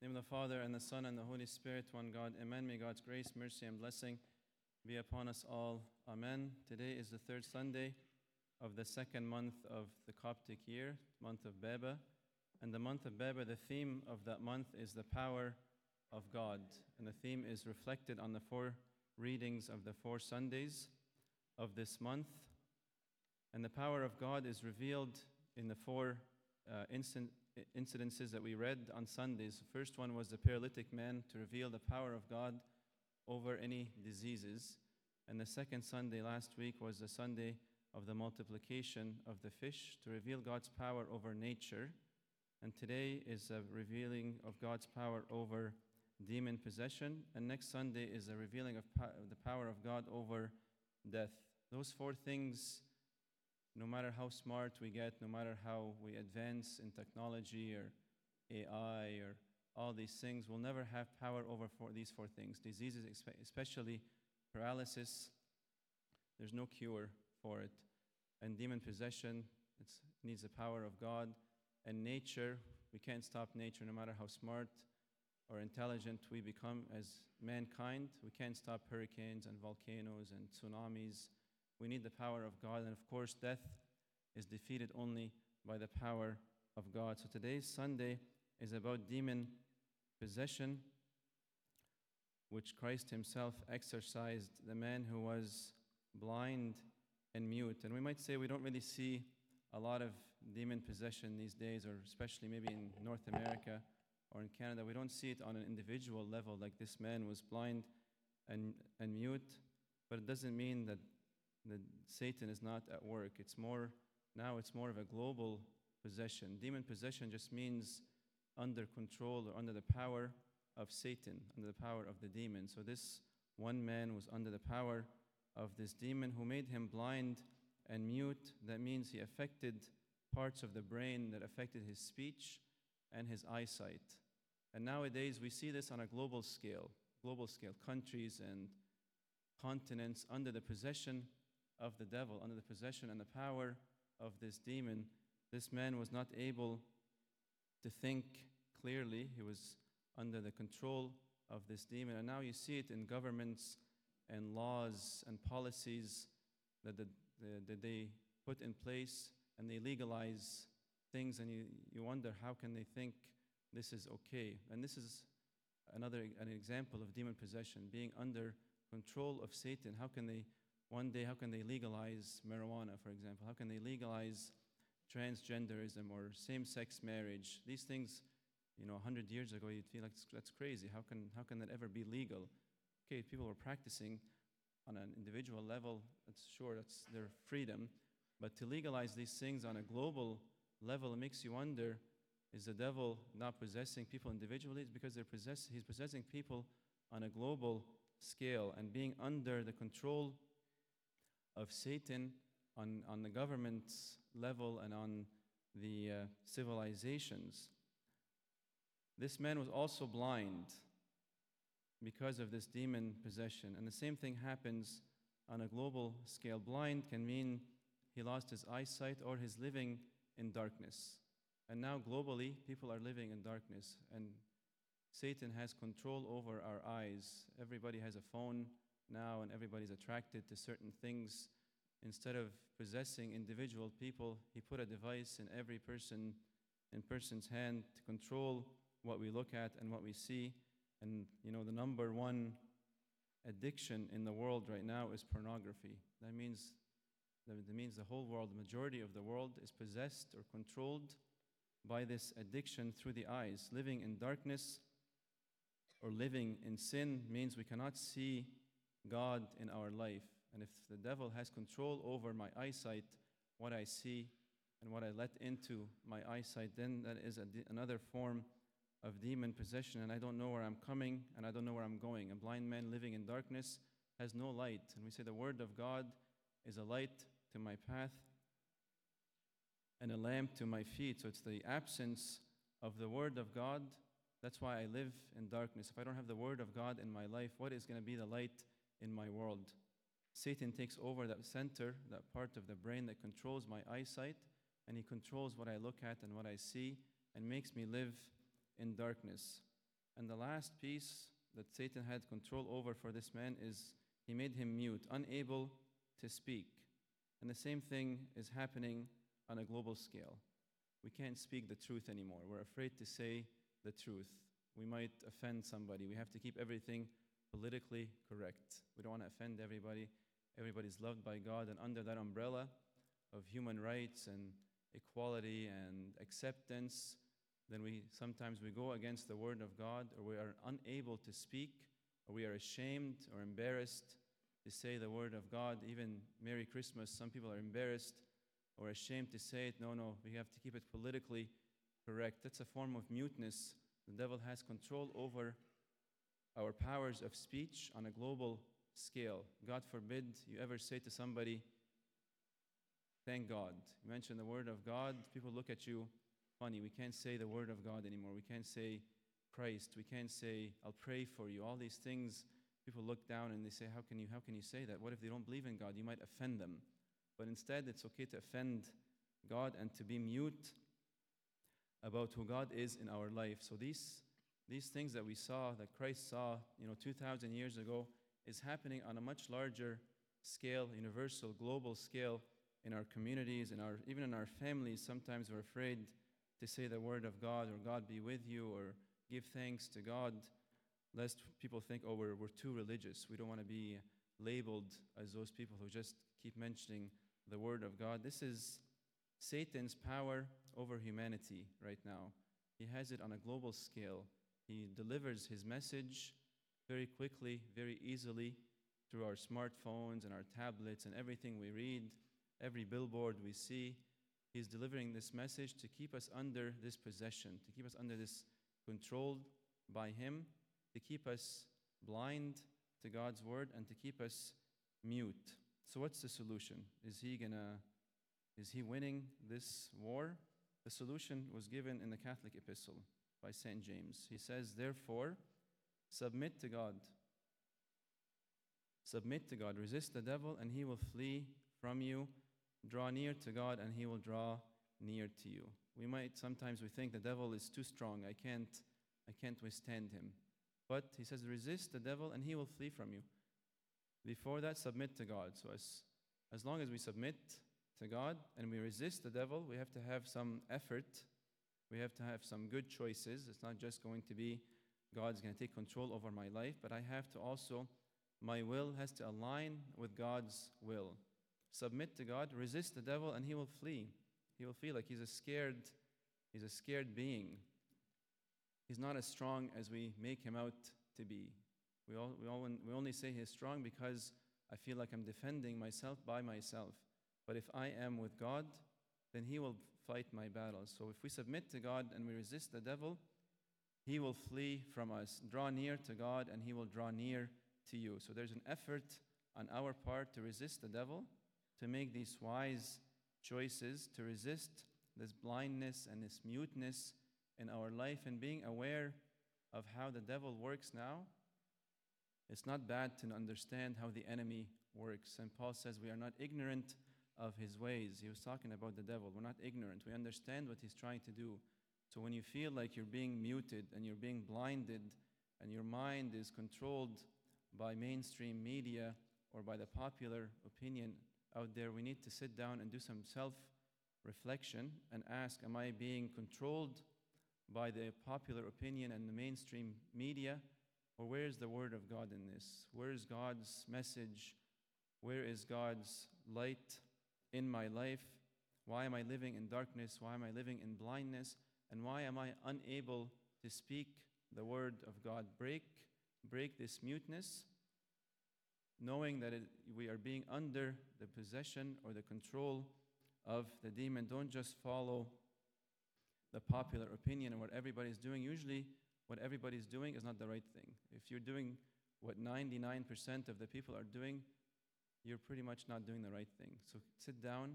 In the name of the Father, and the Son, and the Holy Spirit, one God. Amen. May God's grace, mercy, and blessing be upon us all. Amen. Today is the third Sunday of the second month of the Coptic year, month of Baba. And the month of Baba, the theme of that month is the power of God. And the theme is reflected on the four readings of the 4 Sundays of this month. And the power of God is revealed in the four incidences that we read on Sundays. The first one was the paralytic man, to reveal the power of God over any diseases. And the second Sunday last week was the Sunday of the multiplication of the fish, to reveal God's power over nature. And today is a revealing of God's power over demon possession. And next Sunday is a revealing of the power of God over death. Those four things, no matter how smart we get, no matter how we advance in technology or AI or all these things, we'll never have power over these four things. Diseases, especially paralysis, there's no cure for it. And demon possession, it needs the power of God. And nature, we can't stop nature no matter how smart or intelligent we become as mankind. We can't stop hurricanes and volcanoes and tsunamis. We need the power of God. And of course, death is defeated only by the power of God. So today's Sunday is about demon possession, which Christ himself exorcised the man who was blind and mute. And we might say we don't really see a lot of demon possession these days, or especially maybe in North America or in Canada. We don't see it on an individual level, like this man was blind and mute. But it doesn't mean that Satan is not at work. It's more of a global possession. Demon possession just means under control or under the power of Satan, under the power of the demon. So this one man was under the power of this demon who made him blind and mute. That means he affected parts of the brain that affected his speech and his eyesight. And nowadays we see this on a global scale, countries and continents under the possession of the devil, under the possession and the power of this demon. This man was not able to think clearly. He was under the control of this demon. And now you see it in governments and laws and policies that they put in place, and they legalize things, and you wonder, how can they think this is okay? And this is an example of demon possession, being under control of Satan. How can they legalize marijuana, for example? How can they legalize transgenderism or same-sex marriage? These things, 100 years ago, you'd feel like that's crazy. How can that ever be legal? Okay, people were practicing on an individual level. That's their freedom. But to legalize these things on a global level, it makes you wonder, is the devil not possessing people individually? It's because he's possessing people on a global scale, and being under the control of Satan on the government's level and on the civilizations. This man was also blind because of this demon possession. And the same thing happens on a global scale. Blind can mean he lost his eyesight or he's living in darkness. And now globally, people are living in darkness. And Satan has control over our eyes. Everybody has a phone now, and everybody's attracted to certain things. Instead of possessing individual people, he put a device in every person's hand to control what we look at and what we see. And the number one addiction in the world right now is pornography. That means the whole world, the majority of the world, is possessed or controlled by this addiction through the eyes. Living in darkness or living in sin means we cannot see God in our life. And if the devil has control over my eyesight, what I see and what I let into my eyesight, then that is another form of demon possession, and I don't know where I'm coming and I don't know where I'm going. A blind man living in darkness has no light. And we say the word of God is a light to my path and a lamp to my feet. So it's the absence of the word of God. That's why I live in darkness. If I don't have the word of God in my life, what is going to be the light in my world? Satan takes over that center, that part of the brain that controls my eyesight, and he controls what I look at and what I see, and makes me live in darkness. And the last piece that Satan had control over for this man is he made him mute, unable to speak. And the same thing is happening on a global scale. We can't speak the truth anymore. We're afraid to say the truth. We might offend somebody. We have to keep everything politically correct. We don't want to offend everybody. Everybody's loved by God, and under that umbrella of human rights and equality and acceptance, then we sometimes go against the word of God, or we are unable to speak, or we are ashamed or embarrassed to say the word of God. Even Merry Christmas, some people are embarrassed or ashamed to say it. No, we have to keep it politically correct. That's a form of muteness. The devil has control over our powers of speech on a global scale. God forbid you ever say to somebody, thank God. You mention the word of God, people look at you funny. We can't say the word of God anymore. We can't say Christ. We can't say, I'll pray for you. All these things, people look down and they say, how can you say that? What if they don't believe in God? You might offend them. But instead, it's okay to offend God and to be mute about who God is in our life. So these things that we saw, that Christ saw, 2,000 years ago, is happening on a much larger scale, universal, global scale in our communities, even in our families. Sometimes we're afraid to say the word of God, or God be with you, or give thanks to God, lest people think, oh, we're too religious. We don't want to be labeled as those people who just keep mentioning the word of God. This is Satan's power over humanity right now. He has it on a global scale. He delivers his message very quickly, very easily through our smartphones and our tablets and everything we read, every billboard we see. He's delivering this message to keep us under this possession, to keep us under this controlled by him, to keep us blind to God's word, and to keep us mute. So what's the solution? Is he winning this war? The solution was given in the Catholic epistle by St. James. He says, therefore, submit to God. Submit to God. Resist the devil, and he will flee from you. Draw near to God, and he will draw near to you. Sometimes we think the devil is too strong. I can't withstand him. But he says, resist the devil, and he will flee from you. Before that, submit to God. So as long as we submit to God and we resist the devil, we have to have some effort. We have to have some good choices. It's not just going to be God's going to take control over my life, but I have to also, my will has to align with God's will. Submit to God, resist the devil, and he will flee. He will feel like he's a scared being. He's not as strong as we make him out to be. We only say he's strong because I feel like I'm defending myself by myself. But if I am with God, then he will fight my battles. So if we submit to God and we resist the devil, he will flee from us. Draw near to God, and he will draw near to you. So there's an effort on our part to resist the devil, to make these wise choices, to resist this blindness and this muteness in our life, and being aware of how the devil works now. It's not bad to understand how the enemy works. And Paul says we are not ignorant of his ways. He was talking about the devil. We're not ignorant. We understand what he's trying to do. So when you feel like you're being muted and you're being blinded and your mind is controlled by mainstream media or by the popular opinion out there, we need to sit down and do some self-reflection and ask, am I being controlled by the popular opinion and the mainstream media? Or where is the word of God in this? Where is God's message? Where is God's light in my life? Why am I living in darkness? Why am I living in blindness? And why am I unable to speak the word of God? Break this muteness, knowing that we are being under the possession or the control of the demon. Don't just follow the popular opinion and what everybody's doing. Usually, what everybody's doing is not the right thing. If you're doing what 99% of the people are doing, you're pretty much not doing the right thing. So sit down,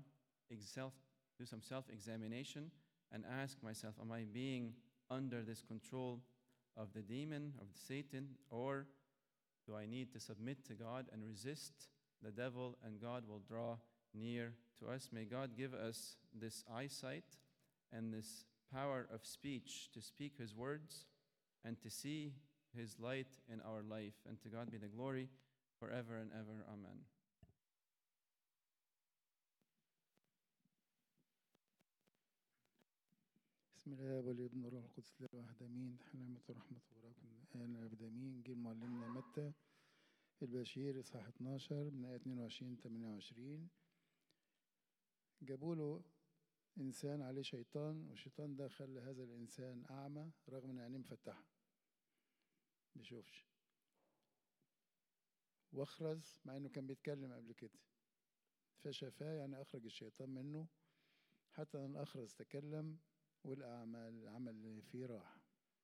do some self-examination, and ask myself, am I being under this control of the demon, of Satan, or do I need to submit to God and resist the devil, and God will draw near to us? May God give us this eyesight and this power of speech to speak his words and to see His light in our life. And to God be the glory forever and ever. Amen. بسم الله والابن والروح القدس الواحد امين. حنامة ورحمة وبركاته الان ابد امين. جيل معلمنا متى البشير اصحاح 12 من ايه 22 28. جابوا له انسان عليه شيطان، والشيطان ده خلى هذا الانسان اعمى رغم ان عينيه مفتحه بيشوفش، واخرس مع انه كان بيتكلم قبل كده، فشفاه يعني اخرج الشيطان منه، حتى ان الاخرس تكلم والأعمى العمل اللي فيه راح.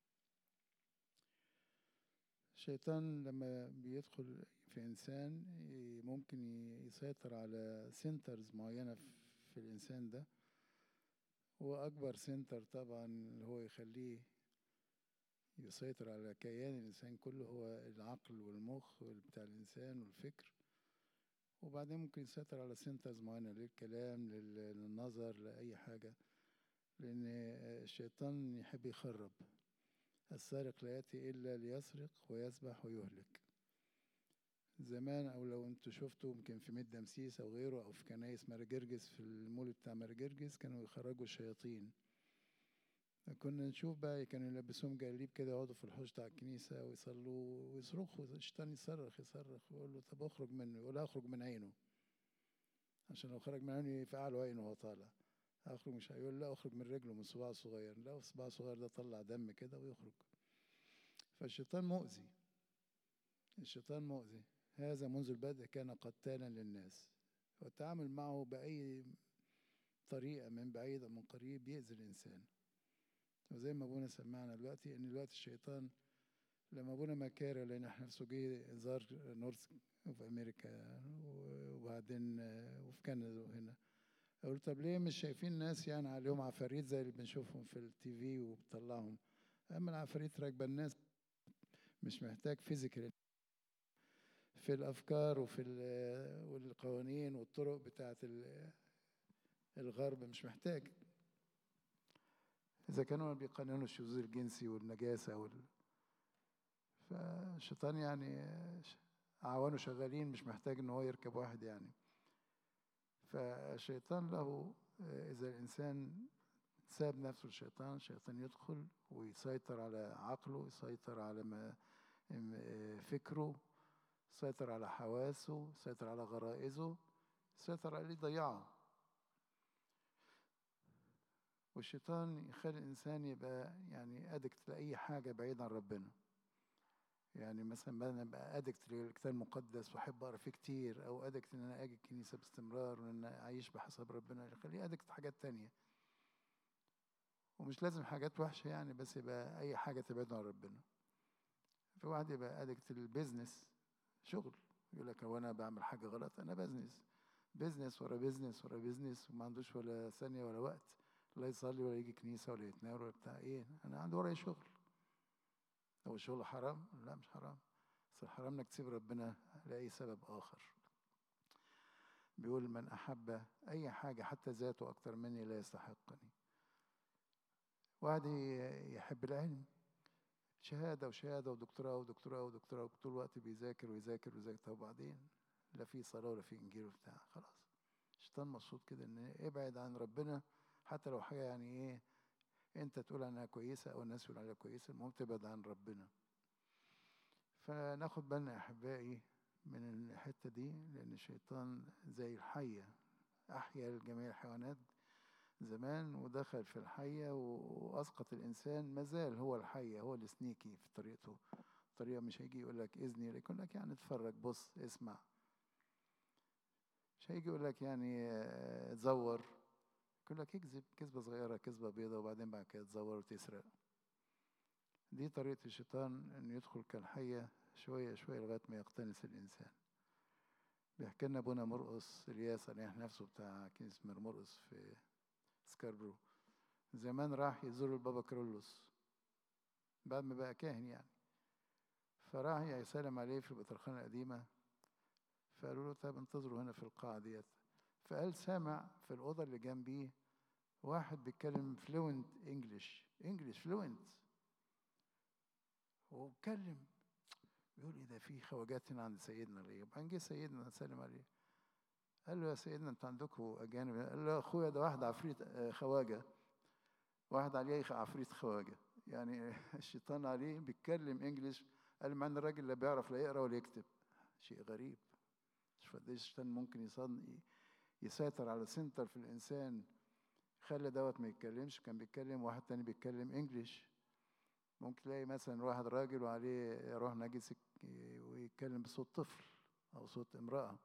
الشيطان لما بيدخل في إنسان ممكن يسيطر على سنترز معينة في الإنسان ده، وأكبر سنتر طبعا اللي هو يخليه يسيطر على كيان الإنسان كله هو العقل والمخ بتاع الإنسان والفكر، وبعدين ممكن يسيطر على سنترز معينة للكلام للنظر لأي حاجة، لأن الشيطان يحب يخرب. السارق لا يأتي إلا ليسرق ويذبح ويهلك. زمان أو لو أنتوا شفتوا يمكن في ميت دمسيس أو غيره أو في كنايس مارجرجس، في المولد بتاع مارجرجس كانوا يخرجوا الشياطين. كنا نشوف بقى كانوا يلبسوهم جلاليب كده، يقعدوا في الحوش بتاع الكنيسة ويصلوا ويصرخوا، الشيطان يصرخ ويقول له طب اخرج منه، يقول اخرج من عينه، عشان لو خرج من عينه يفعل عينه وهو طالع. اخرج مش هيقول لا اخرج من رجله، من صباعه الصغير، لا صباعه الصغير ده طلع دم كده ويخرج. فالشيطان مؤذي، الشيطان مؤذي. هذا منذ البدء كان قتالا للناس، والتعامل معه بأي طريقة من بعيد أو من قريب يأذي الإنسان. وزي ما أبونا سمعنا دلوقتي إن دلوقتي الشيطان لما أبونا مكاري لأن إحنا نفسه جه زار نورث في أمريكا وبعدين وفي كندا وهنا، أقول طب ليه مش شايفين ناس يعني عليهم عفاريت زي اللي بنشوفهم في التي في وبطلعهم؟ أما العفاريت راكبة الناس، مش محتاج فيزيكال في الأفكار والقوانين والطرق بتاعت الغرب، مش محتاج. إذا كانوا بيقننوا الشذوذ الجنسي والنجاسة فالشيطان يعني أعوانه شغالين، مش محتاج إن هو يركب واحد يعني. فالشيطان له إذا الإنسان ساب نفسه الشيطان يدخل ويسيطر على عقله، يسيطر على فكره، يسيطر على حواسه، يسيطر على غرائزه، يسيطر عليه يضيعه. والشيطان يخلي الإنسان يبقى يعني أدكت لأي حاجة بعيد عن ربنا. يعني مثلا أنا أبقى أدكت للكتاب المقدس وأحب أقرأ فيه كتير، أو أدكت إن أنا أجي الكنيسة باستمرار وإن أنا أعيش بحسب ربنا، يخليه أدكت حاجات تانية. ومش لازم حاجات وحشة يعني، بس يبقى أي حاجة تبعد عن ربنا. في واحد يبقى أدكت للبيزنس، شغل، يقول لك هو أنا بعمل حاجة غلط، أنا بيزنس ورا بيزنس ورا بيزنس، وما عندوش ولا ثانية ولا وقت لا يصلي ولا يجي كنيسة ولا يتناول ولا بتاع إيه. أنا عندي ورايا شغل. هو الشغل حرام؟ لا مش حرام، بس الحرام إنك تسيب ربنا لأي سبب آخر. بيقول من أحب أي حاجة حتى ذاته أكتر مني لا يستحقني. واحد يحب العلم، شهادة وشهادة ودكتوراه ودكتوراه ودكتوراه، طول الوقت بيذاكر ويذاكر ويذاكر، طب وبعدين لا في صلاة ولا في إنجيل وبتاع، خلاص. الشيطان مبسوط كده إن ابعد عن ربنا، حتى لو حاجة يعني إيه أنت تقول عنها كويسة أو الناس تقول عليها كويسة، المهم تبعد عن ربنا. فناخد بالنا أحبائي من الحتة دي، لأن الشيطان زي الحية، أحيا جميع الحيوانات زمان ودخل في الحية وأسقط الإنسان. مازال هو الحية، هو السنيكي في طريقته، طريقة مش هيجي يقول لك إذني، يقول لك يعني اتفرج بص اسمع، مش هيجي يقول لك يعني تزور، يقول لك اكذب كذبة صغيرة كذبة بيضة وبعدين بعد كده تزور وتسرق. دي طريقة الشيطان، إنه يدخل كالحية شوية شوية لغاية ما يقتنص الإنسان. بيحكي لنا أبونا مرقس الياس عليه نفسه بتاع كنيسة مرقس في سكاربرو، زمان راح يزور البابا كرولوس بعد ما بقى كاهن يعني، فراح يسلم عليه في البطرخانة القديمة، فقالوا له طب انتظروا هنا في القاعة ديت. فقال سامع في الأوضة اللي جنبيه واحد بيتكلم فلوينت انجلش فلوينت، واتكلم، بيقول ايه ده، في خواجات هنا عند سيدنا ليه؟ وبعدين جه سيدنا سلم عليه، قال له يا سيدنا انتوا عندكم اجانب؟ قال له يا اخويا ده واحد عفريت خواجه، واحد عليه عفريت خواجه، يعني الشيطان عليه بيتكلم انجليش. قال مع ان الراجل لا بيعرف لا يقرا ولا يكتب. شيء غريب. مش قد ايه الشيطان ممكن يسيطر على سنتر في الانسان، خلى دوت ما يتكلمش، كان بيتكلم واحد تاني بيتكلم انجليش. ممكن تلاقي مثلا واحد راجل وعليه روح نجس ويتكلم بصوت طفل او صوت امرأة.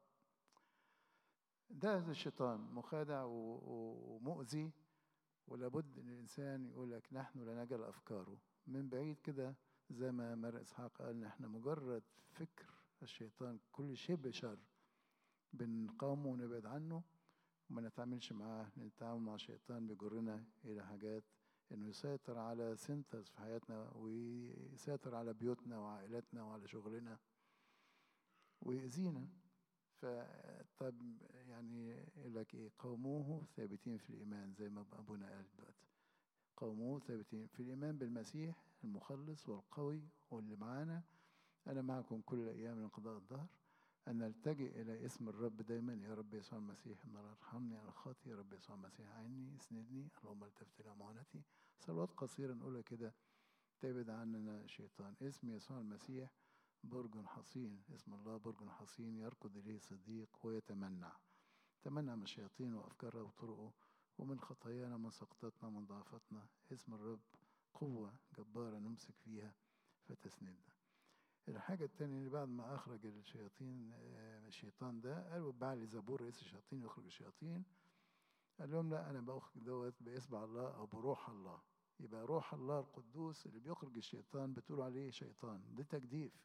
ده الشيطان مخادع ومؤذي، ولابد ان الانسان يقول لك نحن لا نجهل افكاره. من بعيد كده زي ما مر اسحاق قال، احنا مجرد فكر الشيطان، كل شبه شر بنقاومه ونبعد عنه وما نتعاملش معاه. نتعامل مع الشيطان بيجرنا الى حاجات انه يسيطر على سنتز في حياتنا، ويسيطر على بيوتنا وعائلاتنا وعلى شغلنا ويأذينا. فطب يعني يقول لك ايه، قوموه ثابتين في الايمان، زي ما ابونا قال دلوقتي، قوموه ثابتين في الايمان بالمسيح المخلص والقوي واللي معانا. انا معكم كل الايام من قضاء الدهر، ان نلتجئ الى اسم الرب دايما. يا رب يسوع المسيح ان الله ارحمني على الخاطئ، يا رب يسوع المسيح عيني اسندني، اللهم التفت الى معونتي. صلوات قصيره نقولها كده تبعد عننا الشيطان. اسم يسوع المسيح برج حصين، اسم الله برج حصين يركض إليه صديق ويتمنع. تمنع من الشياطين وأفكارها وطرقه، ومن خطايانا، من سقطاتنا، من ضعفاتنا. اسم الرب قوة جبارة نمسك فيها فتسندنا. الحاجة التانية اللي بعد ما أخرج الشيطان ده، قالوا بعلي زبور رئيس الشياطين يخرج الشياطين، قال لهم لا، أنا بأخرج دوت بإصبع الله أو بروح الله. يبقى روح الله القدوس اللي بيخرج الشيطان بتقولوا عليه شيطان، ده تجديف.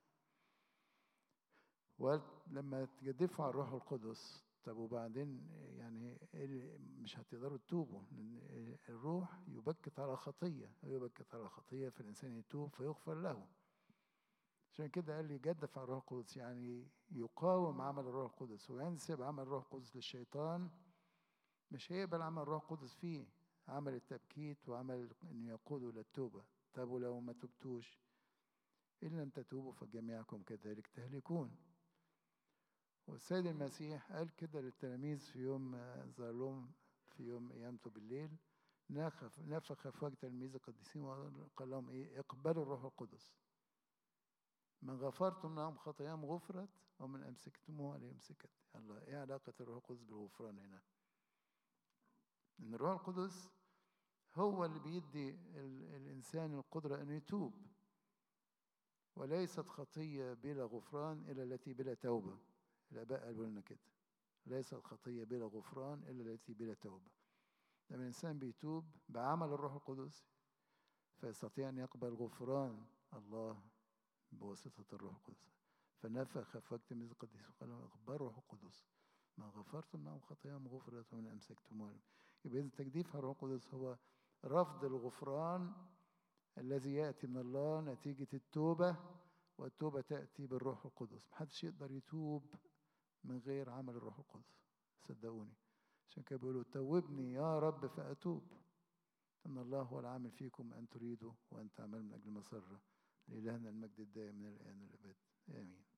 ولما تجدفوا على الروح القدس، طب وبعدين يعني مش هتقدروا تتوبوا، لأن الروح يبكت على خطية، يبكت على خطية فالإنسان يتوب فيغفر له. عشان كده قال لي جدف على الروح القدس، يعني يقاوم عمل الروح القدس وينسب عمل الروح القدس للشيطان. مش هيقبل عمل الروح القدس فيه، عمل التبكيت وعمل انه يقودوا للتوبة. طب ولو ما تبتوش، إن لم تتوبوا فجميعكم كذلك تهلكون. والسيد المسيح قال كده للتلاميذ في يوم ظهر لهم في يوم قيامته بالليل، نفخ في وجه تلاميذ القديسين وقال لهم ايه، اقبلوا الروح القدس. من غفرتم لهم خطاياهم غفرت، ومن امسكتموها ليمسكت. الله، ايه علاقة الروح القدس بالغفران هنا؟ ان الروح القدس هو اللي بيدي الانسان القدرة انه يتوب، وليست خطية بلا غفران إلا التي بلا توبة. الآباء قالوا لنا كده، ليست خطية بلا غفران إلا التي بلا توبة. لما الإنسان بيتوب بعمل الروح القدس فيستطيع أن يقبل غفران الله بواسطة الروح القدس. فنفخ في وجه تلاميذ القديس وقال لهم اقبلوا الروح القدس، من غفرتم لهم خطاياهم غفرت ومن أمسكتموها. يبقى إذا تجديف على الروح القدس هو رفض الغفران الذي يأتي من الله نتيجة التوبة، والتوبة تأتي بالروح القدس. محدش يقدر يتوب من غير عمل الروح القدس، صدقوني. عشان كده بيقولوا توبني يا رب فأتوب. إن الله هو العامل فيكم أن تريدوا وأن تعملوا من أجل مسرة. لإلهنا المجد الدائم من الآن والأبد، آمين.